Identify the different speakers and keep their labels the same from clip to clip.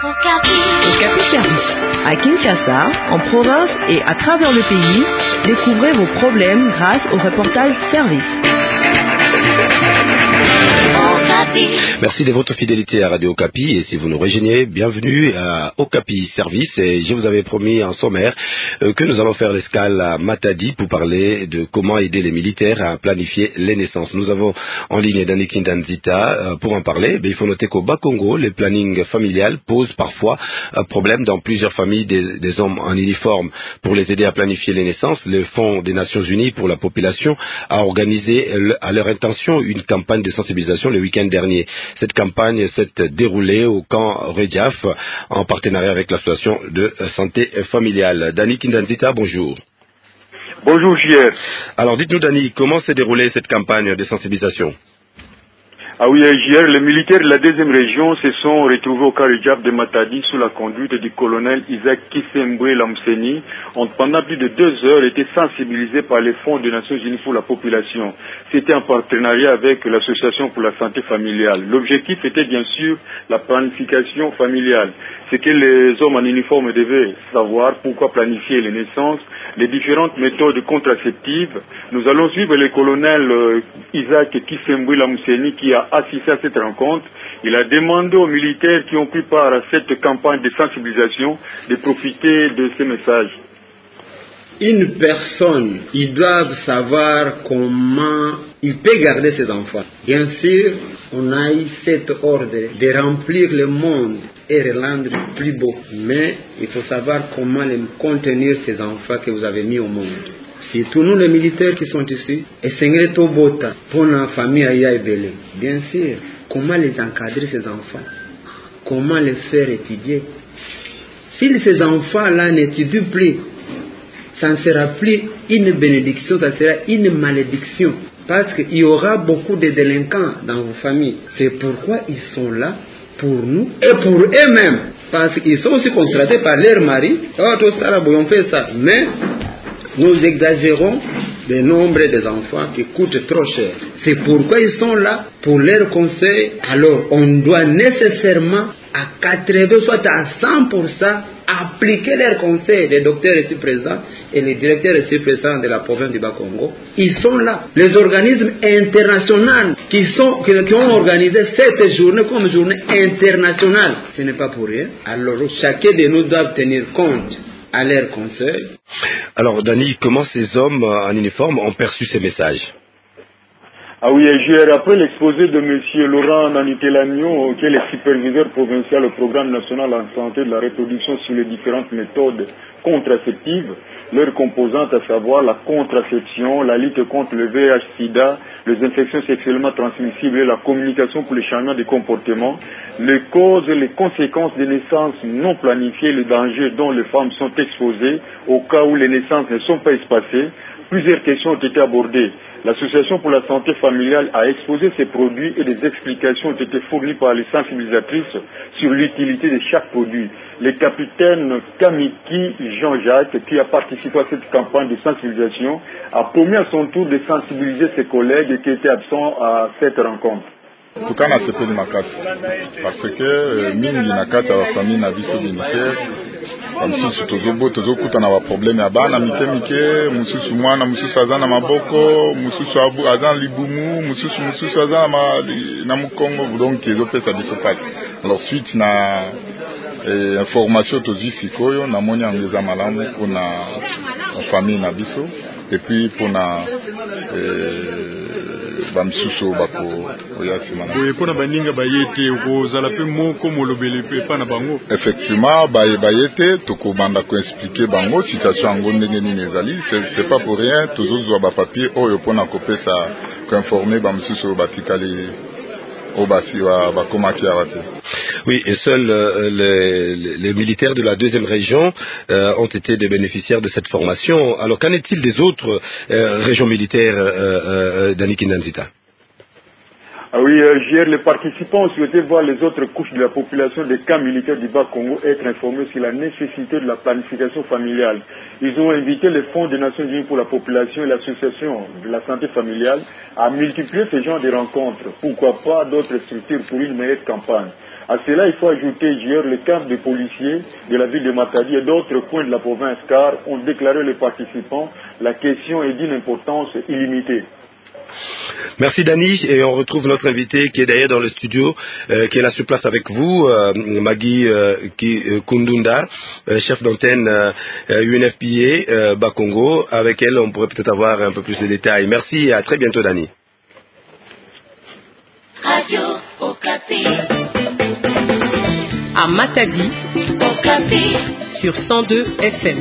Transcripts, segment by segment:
Speaker 1: Okapi Service. À Kinshasa, en province et à travers le pays, découvrez vos problèmes grâce au reportage Service.
Speaker 2: Merci de votre fidélité à Radio Okapi et si vous nous rejoignez, bienvenue à Okapi Service et je vous avais promis en sommaire que nous allons faire l'escale à Matadi pour parler de comment aider les militaires à planifier les naissances. Nous avons en ligne Dani Kindanzita pour en parler. Il faut noter qu'au Bas-Congo, le planning familial pose parfois un problème dans plusieurs familles des hommes en uniforme. Pour les aider à planifier les naissances, le Fonds des Nations Unies pour la population a organisé à leur intention une campagne de sensibilisation le week-end dernier. Cette campagne s'est déroulée au camp Redjaf en partenariat avec l'association de santé familiale. Dani Kindanzita, bonjour.
Speaker 3: Bonjour JR.
Speaker 2: Alors dites-nous Dani, comment s'est déroulée cette campagne de sensibilisation?
Speaker 3: Ah oui, hier, les militaires de la deuxième région se sont retrouvés au Karidjaf de Matadi sous la conduite du colonel Isaac Kisembwe Lamseni. Pendant plus de 2 heures, étaient sensibilisés par les fonds des Nations Unies pour la population. C'était en partenariat avec l'Association pour la santé familiale. L'objectif était bien sûr la planification familiale. C'est que les hommes en uniforme devaient savoir pourquoi planifier les naissances, les différentes méthodes contraceptives. Nous allons suivre le colonel Isaac Kisembwe Lamseni qui a assisté à cette rencontre. Il a demandé aux militaires qui ont pris part à cette campagne de sensibilisation de profiter de ces messages.
Speaker 4: Une personne, ils doivent savoir comment il peut garder ses enfants. Bien sûr, on a eu cet ordre de remplir le monde et le rendre plus beau. Mais il faut savoir comment contenir ces enfants que vous avez mis au monde. Surtout nous les militaires qui sont ici, et Seigneur Tobota, pour la famille Aya Ebele. Bien sûr, comment les encadrer ces enfants? Comment les faire étudier? Si ces enfants-là n'étudient plus, ça ne sera plus une bénédiction, ça sera une malédiction. Parce qu'il y aura beaucoup de délinquants dans vos familles. C'est pourquoi ils sont là pour nous et pour eux-mêmes. Parce qu'ils sont aussi contractés par leur mari. Oh, tout ça, là, on fait ça. Mais nous exagérons le nombre des enfants qui coûtent trop cher. C'est pourquoi ils sont là pour leurs conseils. Alors, on doit nécessairement à 80, soit à 100%, appliquer leurs conseils. Les docteurs ici présents et les directeurs ici présents de la province du Bas-Congo, ils sont là. Les organismes internationaux qui ont organisé cette journée comme journée internationale, ce n'est pas pour rien. Alors, chacun de nous doit tenir compte à leurs conseils.
Speaker 2: Alors Dani, comment ces hommes en uniforme ont perçu ces messages?
Speaker 3: Ah oui, après l'exposé de M. Laurent Nanitelagno, qui est le superviseur provincial au programme national en santé de la reproduction sur les différentes méthodes contraceptives, leurs composantes à savoir la contraception, la lutte contre le VIH-Sida, les infections sexuellement transmissibles et la communication pour les changements de comportement, les causes et les conséquences des naissances non planifiées, les dangers dont les femmes sont exposées au cas où les naissances ne sont pas espacées. Plusieurs questions ont été abordées. L'Association pour la santé familiale a exposé ses produits et des explications ont été fournies par les sensibilisatrices sur l'utilité de chaque produit. Le capitaine Kamiki Jean-Jacques, qui a participé à cette campagne de sensibilisation, a promis à son tour de sensibiliser ses collègues qui étaient absents à cette rencontre.
Speaker 5: Tukana sepeli makasi parce que mingi na kata wa famille na biso militaire bamisusu tozokuta na baproblème ya bana mike mususu mwana mususu aza na maboko mususu aza libumu mususu aza na mukongo donc ezopesa biso pati. Alors suite na information tozwi sikoyo namoni yango eza malamu mpona famille na biso et puis mpona bamisusu bako oyasima na
Speaker 6: pona baninga bayete kozala pe moko molobele pe pa na bango.
Speaker 5: Effectivement bayete tokobanda ko expliquer bango situation yango ndenge nini ezali. C'est pas pour rien tozozwa ba papier oyo pona kopesa ko informer bamisusu batikali
Speaker 2: Oui, et seuls les militaires de la deuxième région ont été des bénéficiaires de cette formation. Alors qu'en est-il des autres régions militaires, Dani Kindanzita?
Speaker 3: Ah oui, hier, les participants ont souhaité voir les autres couches de la population des camps militaires du Bas-Congo être informés sur la nécessité de la planification familiale. Ils ont invité les fonds des Nations Unies pour la population et l'association de la santé familiale à multiplier ce genre de rencontres. Pourquoi pas d'autres structures pour une meilleure campagne. À cela, il faut ajouter hier le camp des policiers de la ville de Matadi et d'autres coins de la province car ont déclaré les participants la question est d'une importance illimitée.
Speaker 2: Merci Dani, et on retrouve notre invité qui est derrière dans le studio, qui est là sur place avec vous, Maggie Kundunda, chef d'antenne UNFPA Bas-Congo. Avec elle, on pourrait peut-être avoir un peu plus de détails. Merci et à très bientôt Dani.
Speaker 7: Radio Okapi.
Speaker 1: À Matadi,
Speaker 7: Okapi.
Speaker 1: sur 102 FM.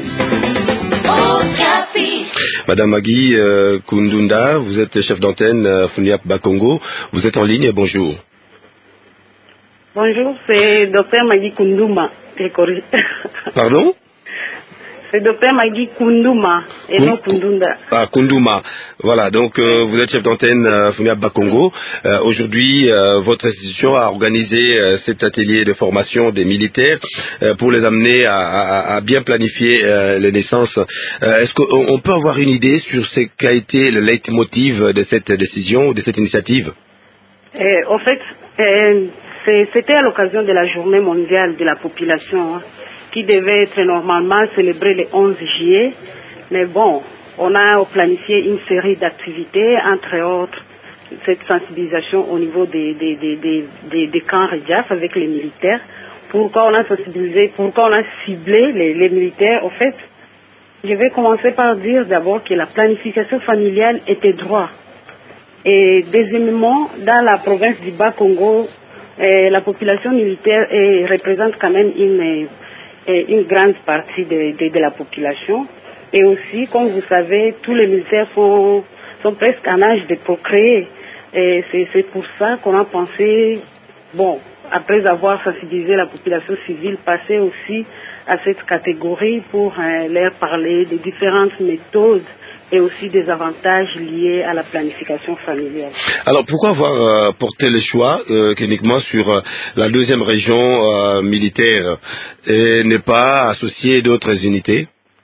Speaker 7: Okapi.
Speaker 2: Madame Maggie Kundunda, vous êtes chef d'antenne FUNIAP Bas-Congo. Vous êtes en ligne, bonjour.
Speaker 8: Bonjour, c'est Dr Maggie Kunduma.
Speaker 2: Pardon?
Speaker 8: C'est Dr Maggie Kunduma et non Kundunda.
Speaker 2: Ah, Kunduma. Voilà, donc vous êtes chef d'antenne FUNIAP Bas-Congo. Aujourd'hui, votre institution a organisé cet atelier de formation des militaires pour les amener à bien planifier les naissances. Est-ce qu'on peut avoir une idée sur ce qu'a été le leitmotiv de cette décision ou de cette initiative?
Speaker 8: En fait, c'était à l'occasion de la journée mondiale de la population, hein, qui devait être normalement célébrée le 11 juillet. Mais bon, on a planifié une série d'activités, entre autres cette sensibilisation au niveau des camps REDIAF avec les militaires. Pourquoi on a sensibilisé, pourquoi on a ciblé les militaires? En fait, je vais commencer par dire d'abord que la planification familiale était droit. Et deuxièmement, dans la province du Bas-Congo, la population militaire représente quand même une grande partie de la population. Et aussi, comme vous savez, tous les militaires sont presque en âge de procréer. Et c'est pour ça qu'on a pensé, bon, après avoir sensibilisé la population civile, passer aussi à cette catégorie pour leur parler des différentes méthodes et aussi des avantages liés à la planification familiale.
Speaker 2: Alors pourquoi avoir porté le choix uniquement sur la deuxième région militaire et ne pas associer d'autres unités?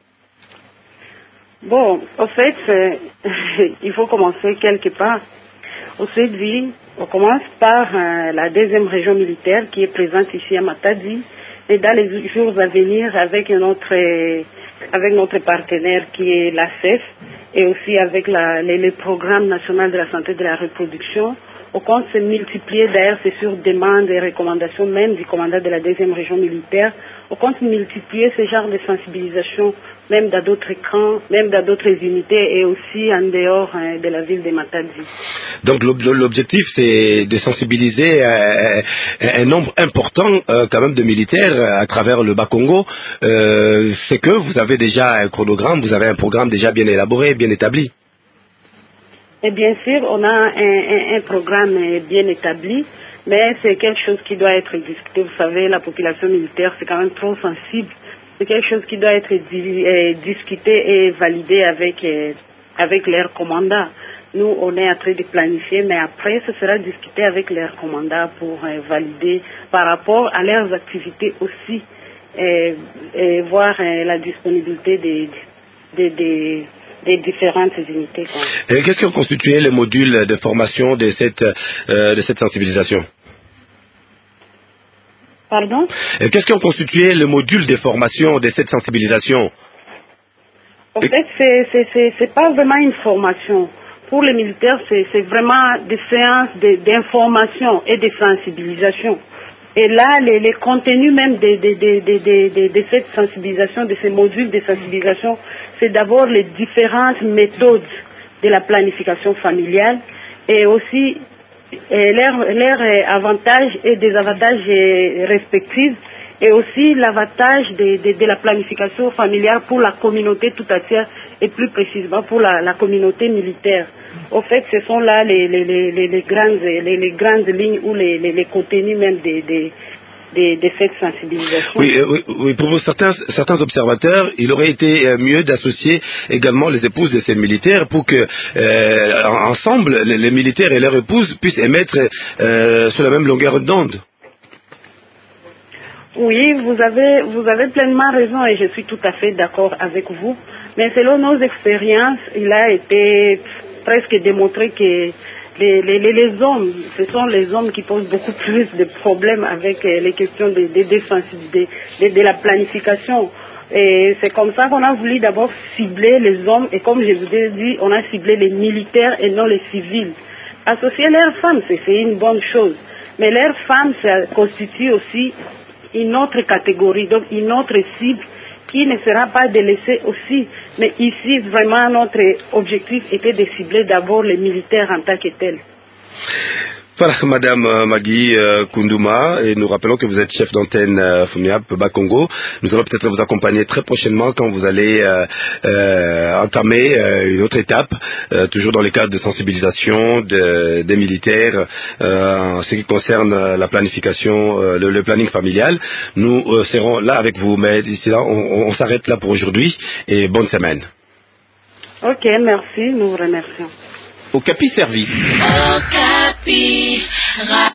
Speaker 8: Bon, en fait, il faut commencer quelque part. Au CEDVI, on commence par la deuxième région militaire qui est présente ici à Matadi. Et dans les jours à venir, avec notre partenaire qui est l'ACEF et aussi avec les programmes nationaux de la santé et de la reproduction, on compte se multiplier, d'ailleurs c'est sur demande et recommandation même du commandant de la deuxième région militaire, on compte multiplier ce genre de sensibilisation même dans d'autres camps, même dans d'autres unités et aussi en dehors de la ville de Matadi.
Speaker 2: Donc l'objectif c'est de sensibiliser un nombre important quand même de militaires à travers le Bas-Congo. C'est que vous avez déjà un chronogramme, vous avez un programme déjà bien élaboré, bien établi.
Speaker 8: Et bien sûr, on a un programme bien établi, mais c'est quelque chose qui doit être discuté. Vous savez, la population militaire, c'est quand même trop sensible. C'est quelque chose qui doit être discuté et validé avec leurs commandants. Nous, on est en train de planifier, mais après, ce sera discuté avec leurs commandants pour valider par rapport à leurs activités aussi, et voir la disponibilité des différentes unités.
Speaker 2: Et qu'est-ce qui ont constitué les modules de formation de cette sensibilisation?
Speaker 8: Pardon?
Speaker 2: Et qu'est-ce qui ont constitué le module de formation de cette sensibilisation?
Speaker 8: En fait, c'est pas vraiment une formation. Pour les militaires, c'est vraiment des séances d'information et de sensibilisation. Et là, les contenus même de cette sensibilisation, de ces modules de sensibilisation, c'est d'abord les différentes méthodes de la planification familiale et aussi leurs avantages et désavantages respectifs et aussi l'avantage de la planification familiale pour la communauté tout entière et plus précisément pour la communauté militaire. Au fait, ce sont là les grandes lignes ou les contenus même des faits de sensibilisation.
Speaker 2: Oui, pour vous, certains observateurs, il aurait été mieux d'associer également les épouses de ces militaires pour que, ensemble, les militaires et leurs épouses puissent émettre sur la même longueur d'onde.
Speaker 8: Oui, vous avez pleinement raison et je suis tout à fait d'accord avec vous. Mais selon nos expériences, il a été presque démontré que les hommes, ce sont les hommes qui posent beaucoup plus de problèmes avec les questions de la planification. Et c'est comme ça qu'on a voulu d'abord cibler les hommes et comme je vous ai dit, on a ciblé les militaires et non les civils. Associer leurs femmes, c'est une bonne chose. Mais leurs femmes, ça constitue aussi une autre catégorie, donc une autre cible qui ne sera pas délaissée aussi. Mais ici, vraiment, notre objectif était de cibler d'abord les militaires en tant que tels.
Speaker 2: Voilà, Madame Magui Koundouma, et nous rappelons que vous êtes chef d'antenne FUNIAP Bas-Congo. Nous allons peut-être vous accompagner très prochainement quand vous allez entamer une autre étape, toujours dans les cadres de sensibilisation des militaires en ce qui concerne la planification, le planning familial. Nous serons là avec vous, mais d'ici là, on s'arrête là pour aujourd'hui et bonne semaine.
Speaker 8: Ok, merci, nous vous remercions.
Speaker 2: Okapi Service.
Speaker 7: Okapi.